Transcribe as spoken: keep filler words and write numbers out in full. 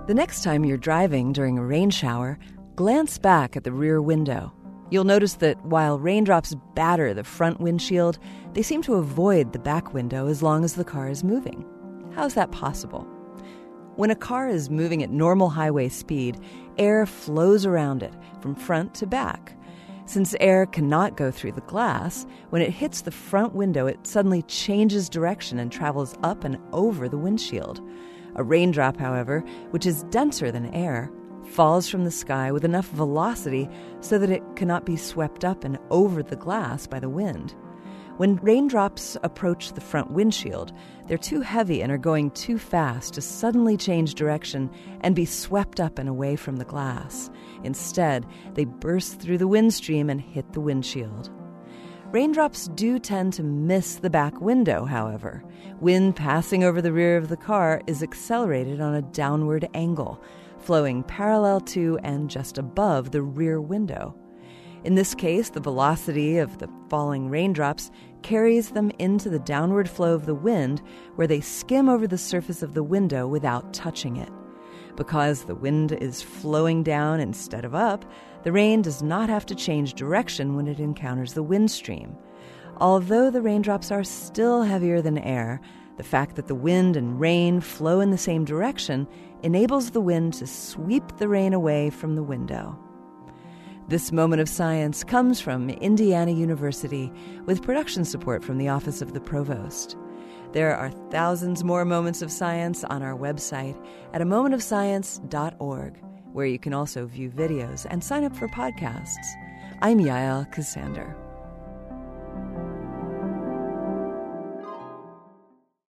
The next time you're driving during a rain shower, glance back at the rear window. You'll notice that while raindrops batter the front windshield, they seem to avoid the back window as long as the car is moving. How's that possible? When a car is moving at normal highway speed, air flows around it from front to back. Since air cannot go through the glass, when it hits the front window, it suddenly changes direction and travels up and over the windshield. A raindrop, however, which is denser than air, falls from the sky with enough velocity so that it cannot be swept up and over the glass by the wind. When raindrops approach the front windshield, they're too heavy and are going too fast to suddenly change direction and be swept up and away from the glass. Instead, they burst through the wind stream and hit the windshield. Raindrops do tend to miss the back window, however. Wind passing over the rear of the car is accelerated on a downward angle, flowing parallel to and just above the rear window. In this case, the velocity of the falling raindrops carries them into the downward flow of the wind, where they skim over the surface of the window without touching it. Because the wind is flowing down instead of up, the rain does not have to change direction when it encounters the wind stream. Although the raindrops are still heavier than air, the fact that the wind and rain flow in the same direction enables the wind to sweep the rain away from the window. This moment of science comes from Indiana University with production support from the Office of the Provost. There are thousands more moments of science on our website at a moment of science dot org, where you can also view videos and sign up for podcasts. I'm Yael Ksander.